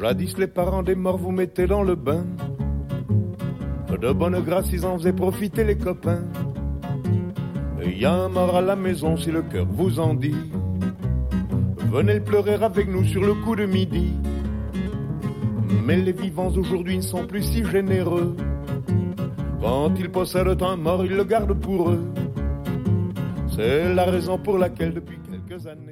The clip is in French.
Jadis les parents des morts vous mettaient dans le bain. De bonne grâce ils en faisaient profiter les copains. Et y a un mort à la maison si le cœur vous en dit. Venez le pleurer avec nous sur le coup de midi. Mais les vivants aujourd'hui ne sont plus si généreux. Quand ils possèdent un mort, ils le gardent pour eux. C'est la raison pour laquelle depuis quelques années